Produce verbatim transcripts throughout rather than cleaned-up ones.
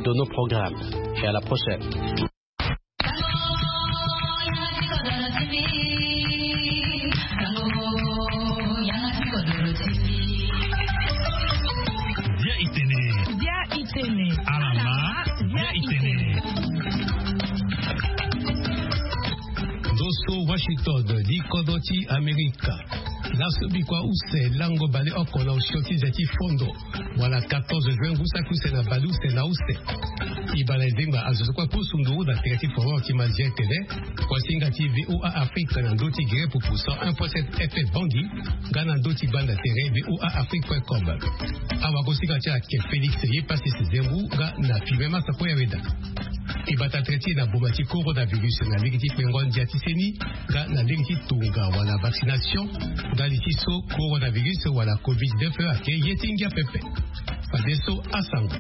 suite de nos programmes. Et à la prochaine. Via Itene. Via Itene. Alama. Via Itene. Dosso Washington, di Kodoti America. Nasobikwa use lango bale okola ushoti zeti fondo. Wala quatorze juin gusa kusena balu sena use. Ibala zimba azokwa pusundu da tereti foro kimazia tele. Kwa singa T V O A Afrique na doti gire pour poussant un point sept F M bandi. Gana doti banda tere V O A Afrique point com. Awa kosika tia ke Félix ye passe ses zembu ga na filmema sapo ya weda. Ibata treti na bomati coronavirus na ligiti pengon diatiseni ga na ligiti tunga wala vaccination ga litiso coronavirus wala covid dix-neuf ake yetingia pepe padeso asango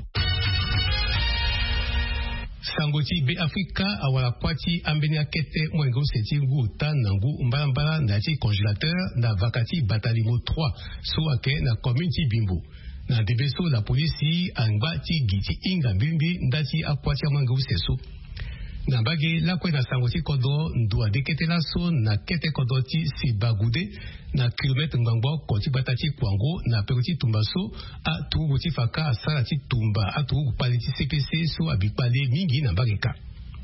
Sangoti be Africa awala kwati ambeni akete mwengo seti ngu tanangu mbala na ti congélateur na vakati batalimo trois so ake na community bimbo na debeso la polisi angba ti giti inga bimbi ndati akwati mwengo seso na bage la kwe na Sangoti kodo ndua dekete la so na kete kodo ti si bagude na kilometre ngangbo koti batati kwango na peroti tumbaso a tubu ti faka asala ti tumba a tubu pali ti C P C so abipale mingi na bageka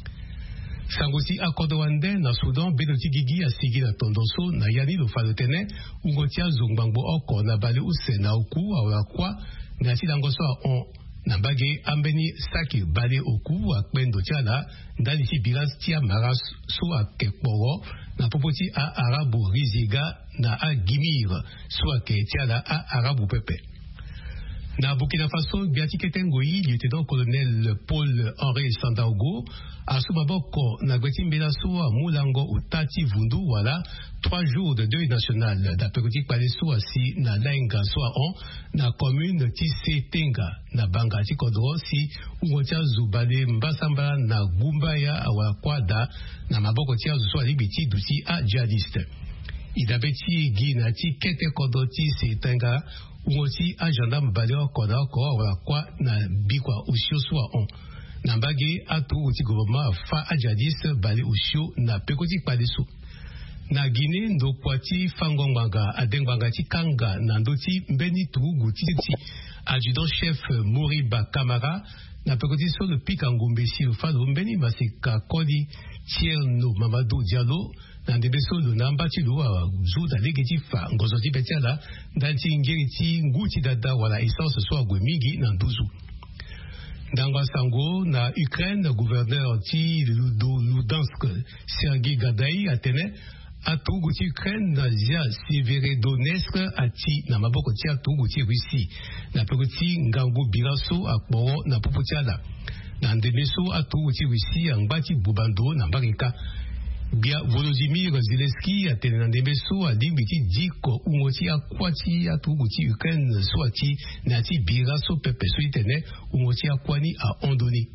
Sangoti akodo wande na Sudan bedoti gigi asigi na tondoso na yani lo falotene ungotia zongbango oko na bale use na oku awala kwa na ti dangoso a on na bage ambeni saki bale oku akpendo tiala ndali ti biras tia maras so akekporo na popoti a arabu riziga na a gimir so ake tiala a arabu pepe na Burkina Faso biati ketengoyi lieutenant-colonel Paul Henri Sandaogo a sumaboko na gweti mbela so mulango utati vundu wala trois jours de deuil national d'après paleso asi na lainga so on na commune ti Setenga na banga ti kodro si ungotia zubale mbasamba na gumbaya awa kwada na maboko ti azuso libiti duti a jihadiste idabeti gina ti kete kodoti Setenga ungoti a gendarme baleo koda ko wala kwa na bikwa usio so on na mbage atu uti gouvernement fa a jihadiste bale usio na pekoti paleso na Guinée ndo kwati fangongwanga adengwanga ti kanga na ndoti mbeni tugu ti adjudant chef Moriba Kamara na pekoti so le pika ngombe si fado mbeni masika kodi Tierno Mamadou Diallo na ndebeso lo namba ti lo zuda legeti fa ngozo ti betiala ndati ngeri ti nguti dada wala essence so agwe mingi na nduzu Ndangwa Sango na Ukraine gouverneur ti Ludansk Sergei Gadai atene atugu ti Ukraine na zia Severodonetsk ati na maboko ti atugu ti Russie na peko ti ngango biraso akporo na popo ti ala na ndebeso atugu ti Russie angba ti bubando na mbarika bia Volodymyr Zelensky atene na ndebeso alimbi ti diko ungo ti akwati atugu ti Ukraine so ati na ti biraso pepe so itene ungo ti akwani a ondoni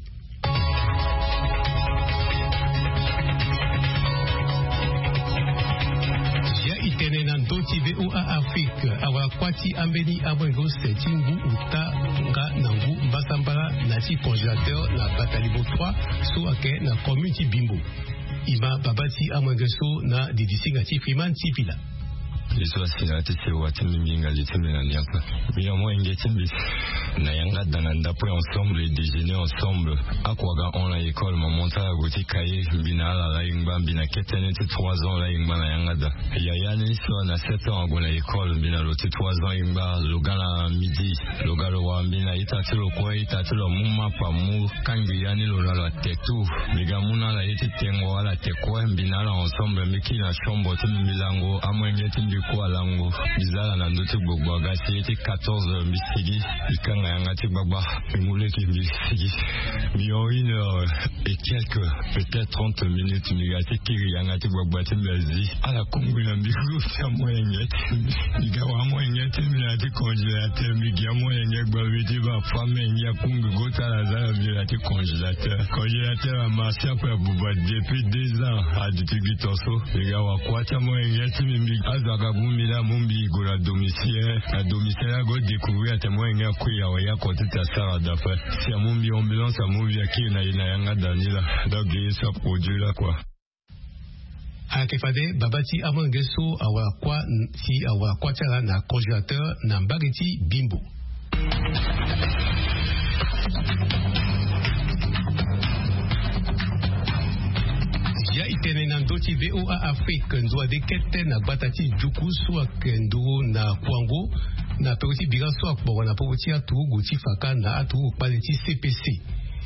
itene na ndoti V O A Afrique awa kwati ambeni abwengo setingu uta nga nangu mbasambala na ti congélateur na batalimo trois so ake na community bimbo ima babati amwengeso na didisinga ti Freeman Tipila Liswa sirati se wati minga litime na niapa. Mia mo ingeti bis. Na yanga dananda po ensemble et déjeuner ensemble. Akwaga on la école ma monta à goti kaye bina la la ingba bina ketene ti trois ans la ingba na yanga da. Ya yani so na sept ans go la école bina lo ti trois ans ingba lo gala midi lo galo wa bina itati lo kwa itati lo muma pa mu kangi yani lo la tetu. Miga muna la iti tengo wala tekwa bina la ensemble miki na chambre ti milango amwengeti kwa lango bizala na ndote gbogbo agati eti quatorze bisigi ikanga yangati baba ngule ki bisigi mi en une heure et quelques peut-être trente minutes migati kiri yangati gbogbo ti mezi ala kungu na biku ya moyenye diga wa moyenye ti milati congélateur miga moyenye gbawe ti ba femme nya kungu gota la za milati congélateur congélateur a marché après buba depuis deux ans a ditigitoso diga wa kwata moyenye ti mi azaga mumbi la mumbi go la domicile la domicile go découvrir témoin nga kuya wa ya côté ta sara d'affaires si mumbi ambulance mumbi aki na ina yanga danila donc ça produit là quoi. Akefade babati amangeso awala kwa si awala kwa tala na congélateur na mbageti bimbo. Ya itene na ndoti V O A Afrique ndoa de kete na batati juku swa kendo na kwango na pekoti biga swa kwa na pekoti atu guti faka na atu paleti C P C.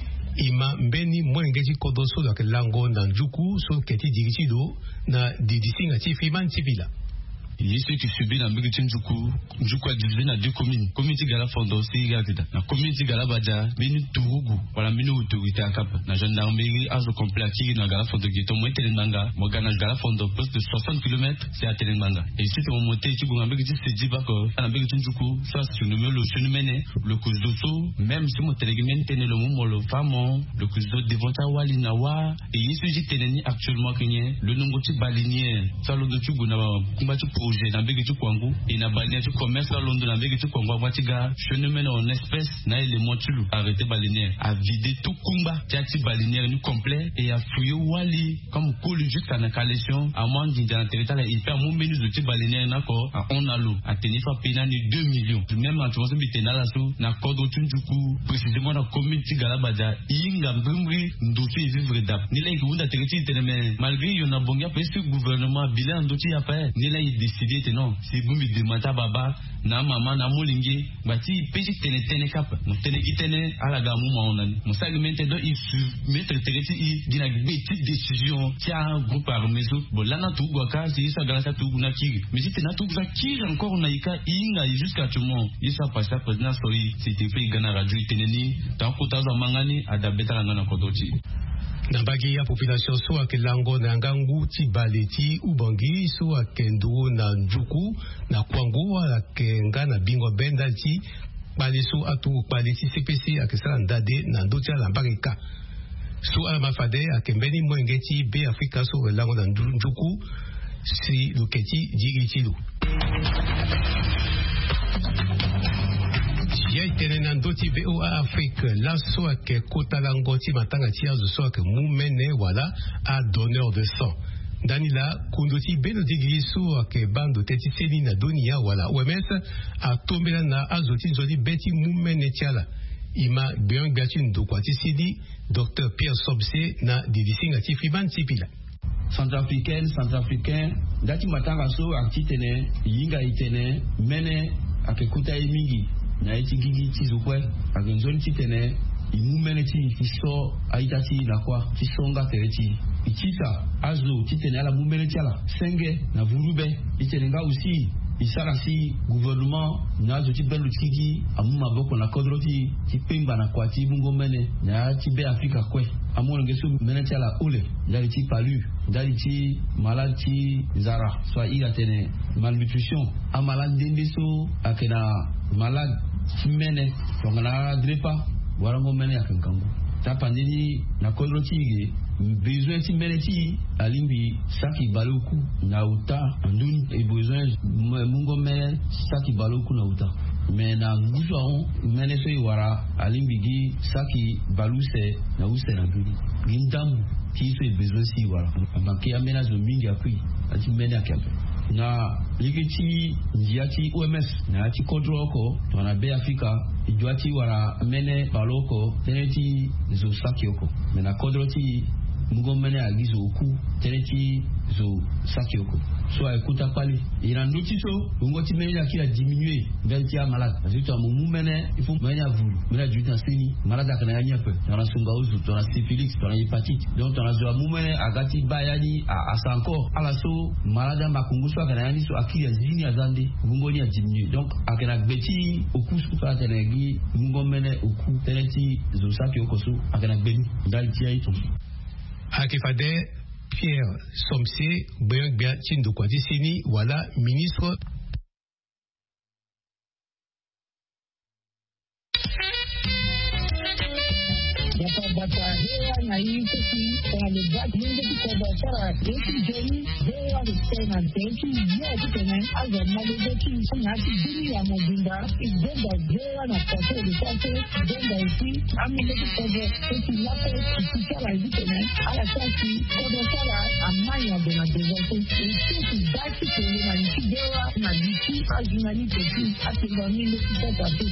Ima mbeni mwengeji kodoso la lango na njuku so keti diritido na didisinga tifiman tipila. Il y a ceux qui subissent la mbégué Njuku, Njuku a divisé dans deux communes. Commune Tigala Fondo, c'est Gatida. La commune Tigala Badja, Benu Tourougou, voilà, Minu autorité à Cap. La gendarmerie a ce complet qui est dans Gala Fondo, qui est au moins Telenmanga. Moi, Gana Gala Fondo, plus de soixante kilomètres, c'est à Telenmanga. Et ici, c'est mon monté, tu vois, mbégué c'est dit pas que, la mbégué Njuku, ça, c'est le numéro, le phénomène, le cause d'osso, même si mon télégumen tenait le moment, le femme, le cause d'osso devant Tawa, Linawa, et il se dit Téléni actuellement, le nombre de baliniers, ça, l'eau de Tchougouna, combattu pour na mbegi tu kwangu ina balinière tu commerce à Londres na mbegi tu kwangu watiga phénomène en espèce na ile montulu arrêté balinière a vidé tout kumba tiati balinière nu complet et a fouillé wali comme cool jusqu'à na collection à moins d'une territoire il fait mon menu de balinière na ko on a l'eau a tenir fa pena ni deux millions même en tu vois bitena la so na kodo tunjuku précisément na commune Tigala Bada inga mbumri ndotu vivre dap ni la ikunda territoire teneme malgré yona bonga parce que gouvernement bilan ndotu ya pa ni la il décidé non c'est bumbi de mata baba na mama na molingi bati peji tene tene kap mo tene kitene ala ga mu maona mo sagmente do il mettre tereti i dina beti décision tia groupe armezo bolana tu gwaka si ça grâce à tout na kiri mais si tena tout ça kiri encore na ika inga jusqu'à tout monde il ça passe à président sori c'était fait gana radio teneni tant kotazo mangani adabeta ngana kodoti. Nambagi ya population so akelango na ngangu ti baleti ubangi so akendo na njuku na kwangu wala kenga na bingo benda ti baliso atu baleti C P C akesala ndade na ndoti ala mbagika so ala mafade akembeni mwengeti be Afrika so lango na njuku si loketi digitilu. Ya itene na ndoti V O A Afrique la so ake kota langoti matanga tia zo so ake mumene wala a donneur de sang. Danila kundoti beno digri so ake bando teti seni na dunia wala O M S a tombela na azoti zoli beti mumene tiala. Ima beyon gati ndokwati sidi Docteur Pierre Sobse na didisinga tifiban tipila. Centrafricaine, centrafricain, dati matanga so akitene, yinga itene, mene ake kuta emingi. Na eti gigi tizukwe agenzoni titene imumene ti iso aitati na kwa tisonga tereti itita azo titene ala mumene ti ala senge na vurube itenenga aussi isara si gouvernement na zo ti belu tiki amuma boko na kodroti ti pemba na kwa ti bungo mene na ti be Afrika kwe amona ngeso mene ti ala ole ndali ti palu ndali ti malade ti zara so ila tene malnutrition amala ndende so akena malade mene tongana drepa warango mene akankango tapandini na kodroti besoin ti mene ti alimbi saki baloku na uta andun e besoin mungo mene saki baloku na uta mais na nguso on mene so iwara alimbi gi saki baluse na use na gudi gindam ti so e besoin si iwara amaki amena zo mingi akui ati mene akape na ligiti njiati O M S na ti kodroko to na be Afrika ijuati wara mene baloko teneti zo saki oko mais na kodroti mungo mene agizo oku teneti zo saki oko so écoute pali ina noti so mungo ti mene akira diminuer ventia malade parce que to mu mene il faut mene avulu mene du temps seni malade akana yanya pe na sunga uzu to na syphilis to na hépatite donc to na zo mu mene agati bayani a asanko ala so malade makungu so akana yani so akira zini azande mungo ni diminuer donc akana beti oku su ka tenegi mungo mene oku teneti zo saki oko so akana beni dal ti aito Akifade Pierre Somse Boyang Bia Chindo Kwadisini wala ministre bata bata hewa na hii kesi kwa lebati nje kwa sara eti jeni hewa tena teki ya tena aza malezeki na tibiri ya mobimba igenda hewa na pato de pato igenda isi amileki kwa eti lapo ikikala hivi tena ala sasi kwa sara amanya bona dezote eti baki kwenye na nikidewa na disi ajinani teki atendamile kitata tu.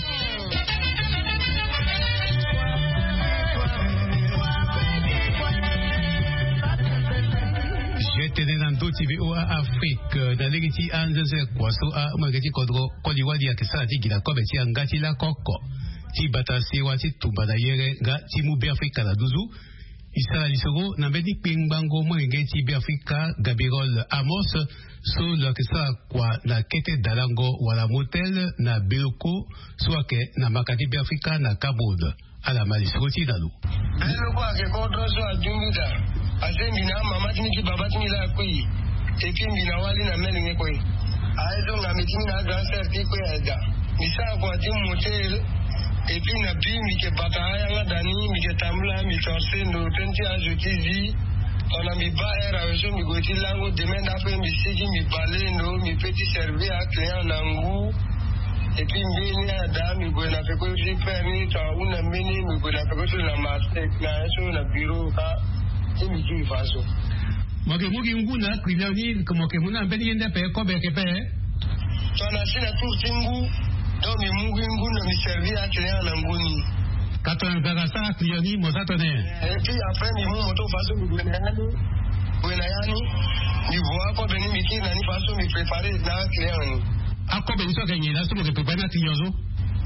J'étais dans d'autres T V O Afrique, dans les petits anges, quoi, so, à, moi, que tu connais, quand tu vois, il y a que ça, tu dis, la comme, tu as un gars, tu la coco. Tu batas, tu vois, tu tombes d'ailleurs, gars, tu moubé Afrique à la douze. Isara Lisoro, n'a pas dit ping bango, moi, tu bé Afrique, Gabriel Amos, so, là, que ça, quoi, la quête d'Alango, ou à la motel, na Beloko, soit que, na Makati bé Afrique, na Kabod, à la Malisroti d'Alou. Beloko, à que contre soit Djungida. Asendi na mama tini baba tini la kui ekindi na wali na melinge koi aizo na mitini na dancer ti koi ada misa kwa timu motel epi na bimi ke bataya nga dani mi ke tamla mi torse no tenti ajutizi ona mi ba era weso mi goti lango demanda pe mi sigi mi balendo mi petit servir à client nangu epi mbini ada mi go na feko ji permi ta una mini mi go na feko na master na eso na bureau ka Mugi faso. Moke mugi nguna kwilani como que muna mbeni yenda pe ko be ke pe. Tona sina tu tingu do mi mugi nguna mi servir à client na nguni. Kato ngaga sa kwilani mo satone. Et puis après mi mu moto faso mi gwena yani. Gwena yani ni voa ko beni mi ki na ni faso mi préparer na client ni. Ako be so kenye na so ke préparer na client zo.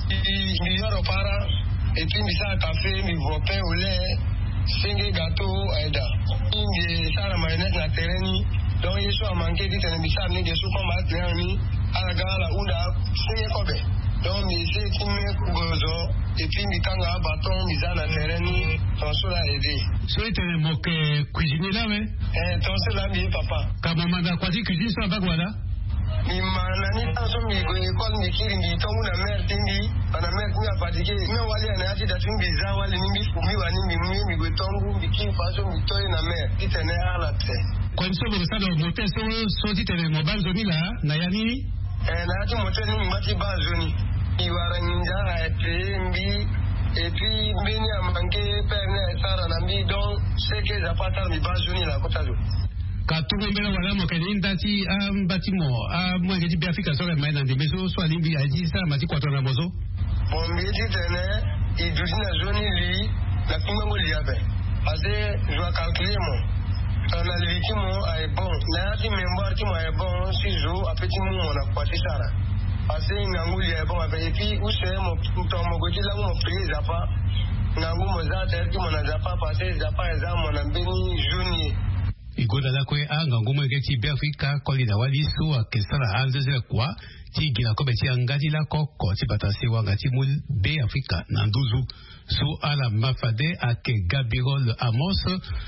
Mi yoro para et puis mi sa café mi voa pain au lait. Singe gâteau aida inge sara mayonnaise na tereni donc yeso amanke dit na bisam ni yeso ko ma tereni ala gala unda singe kobe donc mi se kimi gozo et puis mi kanga bâton mi za na tereni ton cela aider so ete mo ke cuisiner là ouais eh ton cela mi papa kama manda kwa di cuisine so bagwala mi manani taso mi go école mi kiri mi tomu na mer tingi ana mer mi apadike mi wali ana ati da tingi za wali mi mi wani mi mi mi go tongu mi kiri faso mi toy na mer itene ala te kwa nso bo sa do motel so so titene mo banzo ni la na yani eh na ati motel ni mbati banzo ni mi wara ninja ete mbi et puis mbini amanke perne sara na mi donc c'est que za patar mi banzo ni la kotazo Katungo mbele wala mokeni ndati um, batimo a uh, mwenge di Afrika so mai na ndemezo so alimbi aji sa mati kwatona na mozo bon meti tene iduzi na zoni li na kumango li abe ase je vais calculer mon on a le kimo ay bon na ati mémoire kimo ay bon si jo apeti mu mon akwati sara ase ngangu li ay bon abe et puis où c'est mon to mo goti la mo prise apa ngangu mo za ter kimo na zapa passer zapa za mon ambeni joni igoda la kwe anga ngumo ngeti Afrika koli na waliso akesala anzeze kwa tigila kobe ti angati la koko ti batasi wanga ti mul be Afrika na nduzu so ala mafade ake Gabriel Amos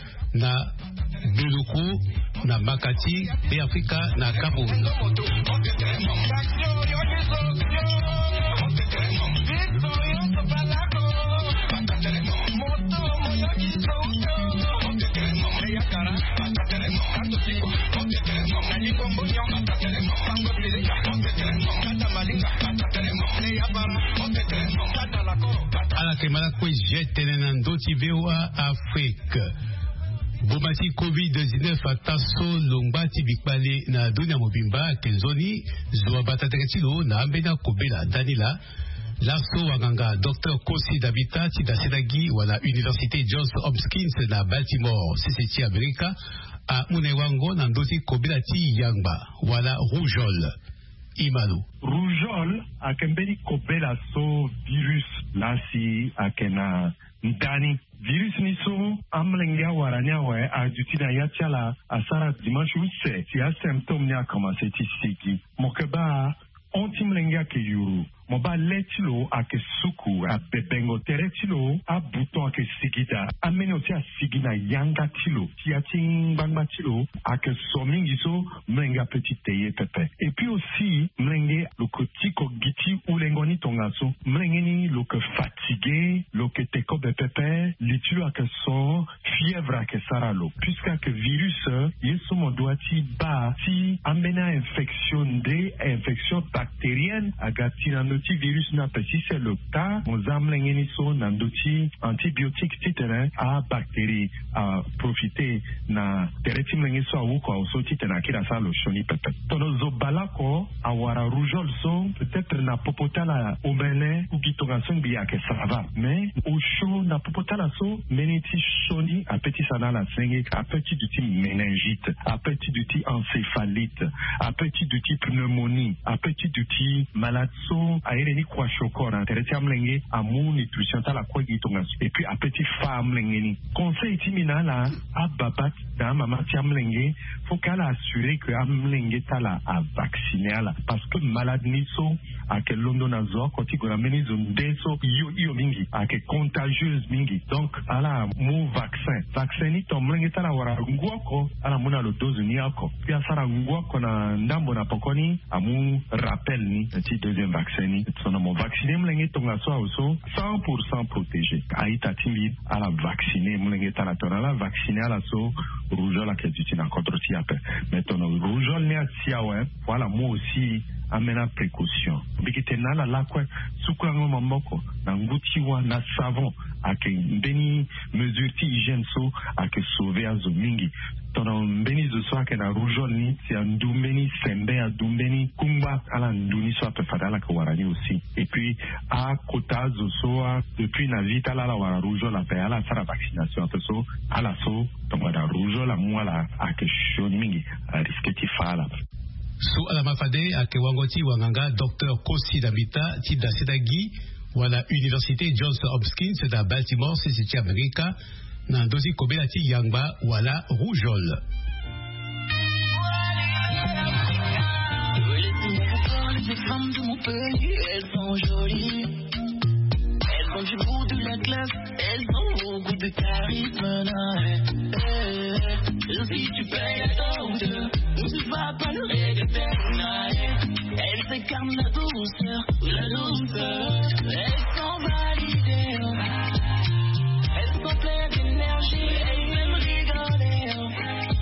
na Beluku na Makati be Afrika na Kabu ala kemala kwe jetene na ndoti V O A Afrique bomati covid dix-neuf ataso longbati bikpale na dunia mobimba kezoni zoa batatekatilo na ambena kobela danila Lasso wanganga docteur Kosi Dabita Tidasedagi wala Université Johns Hopkins na Baltimore C C T America a Munewango na ndoti kobela ti yangba wala rougeole Imalo rougeole akembeli kobela so virus lasi akena ndani virus ni so amlengia warania we ajutina yatiala asara dimanche use si a symptôme ni a commencé ti sigi mokeba ontimlengia ke yuru moba letilo ake suku a bebengo teretilo a bouton ake sigida amene oti a sigina yanga tilo tiating bangba tilo ake somingi so mlenga petit teye pepe et puis aussi mlenge loko tiko giti ulengoni tongaso mlengeni loko fatigué loko teko bepepe litilo ake so fièvre ake saralo puisque que virus yeso modoati ba ti amena infection de infection bactérienne agati nandoti virus na pesi c'est le cas on zamlengeni so nandoti antibiotique titena a bactérie a profiter na tereti mlengi so awuko so titena kira sa lo shoni pepe tono zo balako awara rougeole so peut-être na popotala omele ou gitongason biya ke ça va mais au chaud na popotala so meniti shoni a petit sana la senge a petit du type méningite a petit du type encéphalite a petit du type pneumonie a petit du type malade so a ereni kwa shokora tereti amlenge amu nutrition tala kwa gitongason et puis a petit femme lengeni conseil timina la a babat da mama ti amlenge faut qu'elle assurer que amlenge tala a vacciner la parce que malade ni so a que londo na zo koti gora meni zonde so yo yo mingi a que contagieuse mingi donc ala mu vaccin vaccin ni to mlenge tala wara nguoko ala muna lo dose ni ako pia sara nguoko na ndambo na pokoni amu rappel ni ti deuxième vaccin ni sono mo vacciner mlenge tonga so also cent pour cent protégé aita timbi ala vacciner mlenge tala tona la vacciner ala so rougeole ke tu na contre ti ape maintenant rougeole ne atia ouais voilà moi aussi amena précaution bikite nala la kwa sukrango mamboko na ngutiwa na savon ake mbeni mesure ti hygiène so ake sauver azo mingi tono mbeni zo so ake na rougeole ni ti andumbeni sembe adumbeni kumba ala nduni so ape fadala ka warani aussi et puis a kota zo so depuis na vita la la wara rougeole ape ala sara vaccination ape so ala so tono da rougeole mwala ake shoni mingi risque ti fala so ala mafade ake wangoti wanganga docteur Kosi Dabita ti da Sedagi wala Université Johns Hopkins da Baltimore c'est America na dosi kobela ti yangba wala rougeole. Les femmes de mon pays, elles sont jolies. Elles ont du goût de la classe, elles ont au goût de charisme. Et si tu payes la hauteur, tu vas pas le regretter. Elles s'incarnent la douceur, la douceur. Elles sont validées. Elles sont pleines d'énergie, elles aiment rigoler.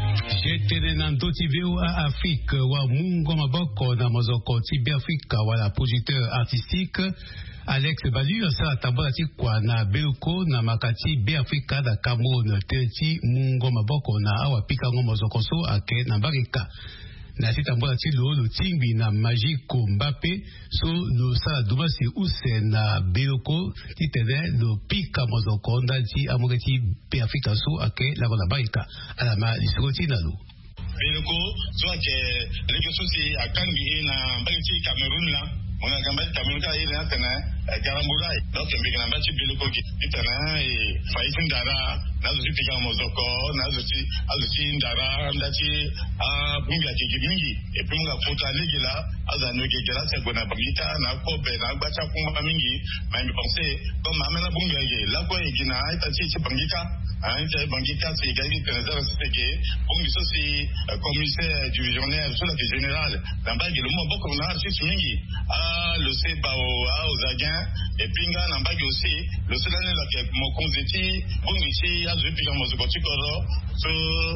J'étais dans d'autres vidéos à Afrique, wa mungo maboko na mozoko tibi Afrika wala producteur artistique Alex Balu sa tambola ti kwa na Belko na makati be Afrika da Cameroun teti mungo maboko na awa pika ngo mozoko so ake na Barika na si tambola ti lo lo tingbi na Magico Mbappé so lo sa duma si use na Belko ti tene lo pika mozoko nda ti amogeti be Afrika so ake la na Barika ala ma lisoti na lo Belko so ake leke so si akangi na Barika Cameroun la on a gambé Cameroun ka ina tena garamburai donc mbi kana bachi Belko ki tena e faisin dara na zo pika mozoko na zo ti azo ti ndara ndati a bunga ki mingi e bunga fota legela azano ke gela se gona bangita na kope na bacha kuma mingi mais me penser comme amena bunga ye la ko e gina ita ti ti bangita hein ti bangita c'est gagné tena za c'est que bungi so si commissaire divisionnaire sur la générale dans bagi le mo boko na ci mingi a le se ba aux agents et puis nga na bagi aussi le solane la ke mo konzeti bungi ci azo pika mozoko ti koro so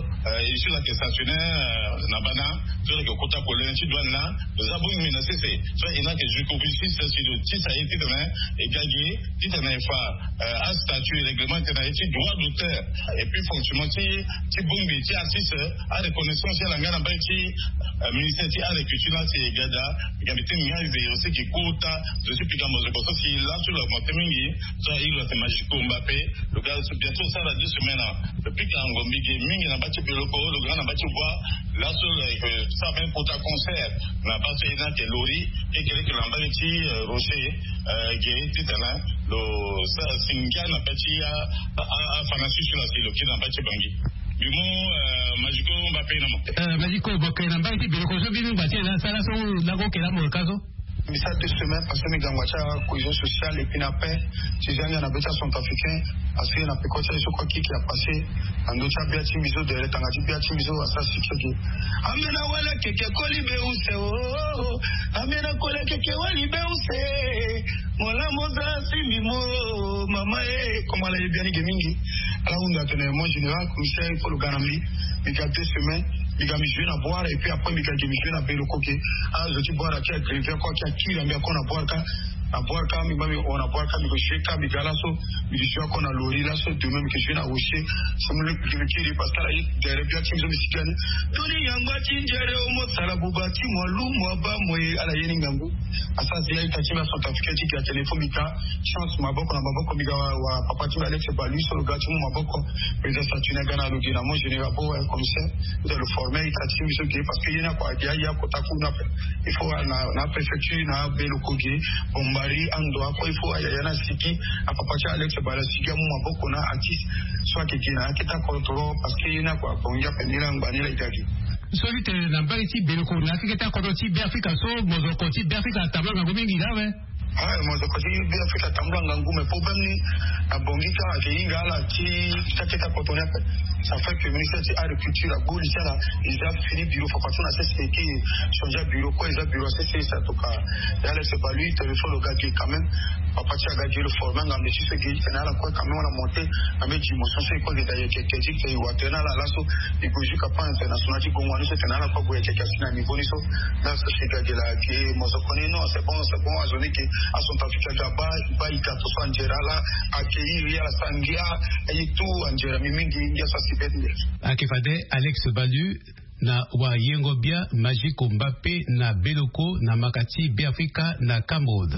ici la ke stationnaire na bana so la ke kota kolen ti douane là nous avons une menace c'est so ina ke juko justice sur le ti ça été demain et gagné ti tena fa à statut règlement tena ti droit d'auteur et puis fonctionnement ti ti bungi ti assise à reconnaissance ya nga na ba ti ministère ti agriculture là c'est gada gabité nyaze aussi qui kota je suis pika mozoko so si là sur le montemingi so il va se Magico Mbappé le gars bientôt ça va deux semaines depuis qu'en Gombi mingi na bati Belko le grand na bati voix là sur ça même pour ta concert na bati ina ke lori et que que l'amba ti rocher qui était là le ça singa na bati a fanasi sur la silo qui na bati bangi du mot Magico Mbappé na mo euh Magico Mbappé na bati Belko so binu bati na sala so la go ke la mo kaso Ça deux semaines parce que mes gangwacha cohésion sociale et puis na paix ces gens na beta sont africains parce que na pekocha ce quoi qui a passé en d'autres bien timizo de tangati bien timizo asa sikeki amena wala keke kolibe use oh amena kola keke walibe use mola moza simimo mama eh comme la bien ni mingi ala unda tene mon général commissaire il faut le ganambi il y a deux semaines il a mis jeune à boire et puis après il a mis jeune à payer le coquet ah je dis boire à qui a grévé quoi qui a qui il a mis à qu'on a boire à boire quand il on a boire quand il fait quand il gala so il dit qu'on a lori là so de même que jeune à rocher c'est le qui veut qu'il parce que là il derrière bien qui me dit que toni yanga tinjere o mo sala bubati mo lu mo ba mo ala yeni ngambu asa zia itachi ma Centre Africain qui a téléphone mika chance maboko na maboko miga wa papa tu Alex Balu sur le gâteau maboko les statut gana lo dina mo général bo commissaire de le former itachi miso qui parce que yena kwa dia ya kotaku na il faut na na préfecture na belo kogi bombari ando ako il faut yana siki papa tu Alex Balu siki mo maboko na artiste soit que kina kita contrôle parce que yena kwa bonga penira ngbanira itaki Soit tu n'as pas ici, mais le coup, là, qui est à côté de Afrique, so, moi, je continue d'Afrique à tableau, mais comment il a, ouais? Ah, moi, je continue d'Afrique à tableau, mais pour même, à Bongika, à Kéinga, là, qui, qui est à côté de ça fait que le ministère de l'Agriculture, à Bouli, là, ils ont fini bureau, faut pas qu'on a cessé qui changer bureau, quoi, ils ont bureau, c'est ça, en tout cas. Et là, c'est pas lui, téléphone, le gars, quand même, à partir de gagner le format, on a mis ce qui est là, quoi, quand même, on a monté, on a mis du motion, c'est quoi, d'ailleurs, qui est dit, c'est Ouattena, là, là, il bouge jusqu'à pas international, qui gongo, nous, c'est là, quoi, qui est cassé à niveau, nous, là, c'est gagné là, qui est, moi, je connais, non, c'est bon, c'est bon, à zone qui, à son Afrique, là-bas, il va y quatre fois, en Gérard, là, accueillir, il y a la Sangia, et tout, en Gérard, Miming, il y a ça, Akefade Alex Balu na wa Yengobia Magic Mbappé na Beloko na Makati Biafrika na Cameroun.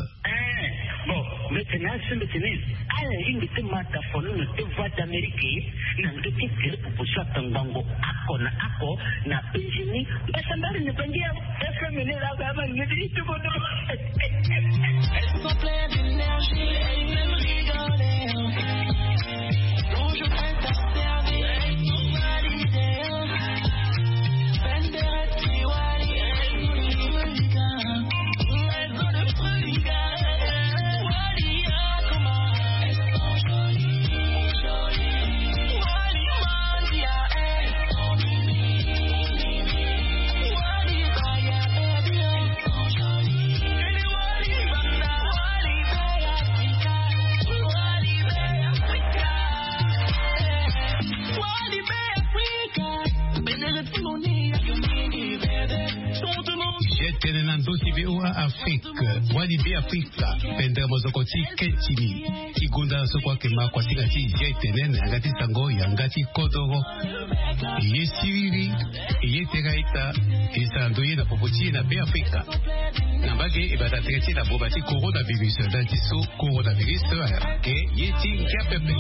Bon, maintenant c'est le tennis. Alors il me dit mata fono ne te voit d'Amérique na ndoki kile proposition tangango ako na ako na pensioni basa mbali ne pendia est-ce que mene la baba ne dit tout bon. Elles sont pleines d'énergie et ils m'aiment rigoler. Toujours prêtes à servir. Afrique, Walibi Afrika, Pendre Mozokoti, Ketini, Kigunda Sokwake Makwasingati, Jetenen, Agati Sango, Yangati Kodoro, Yesiri, Yeteraita, Isandoye na Popoti na Be Afrika. Nambage ebata traité la bobati coronavirus, d'antiso coronavirus, ke Yeti Kapepe.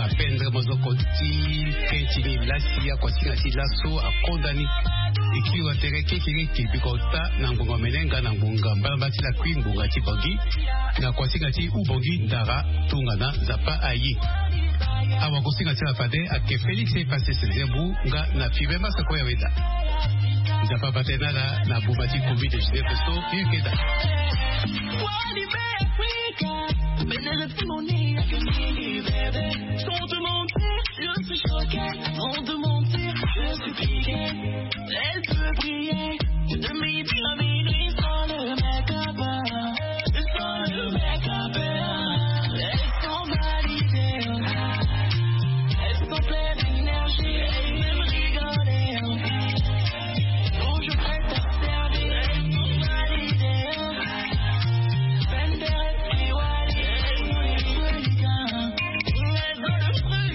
apendre mozokoti ketini lasi ya kwasinga ti laso akondani ikiwa tereke kiri kibikota na ngunga menenga na ngunga mbala ti la kwi ngunga ti bongi na kwasinga ti ubongi ndara tungana zapa ayi awa kusinga ti la fade ake Felix Epase Sezembu nga na fibemba sako ya weda zapa batenala na bumati kombi de Genève so yekeda Sans te mentir, je suis choqué. Sans te mentir, je suis piqué. Elle peut briller de midi à minuit sans le make-up. Sans le make-up. Elles sont validées. Elles sont pleines d'énergie. Elles m'aiment rigoler. Donc je prête à servir. Elles sont validées. Fender et Wally. Elles sont les folies. Elles ont le fruit.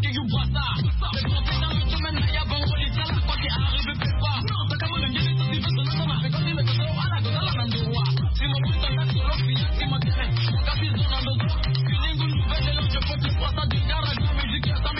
you bust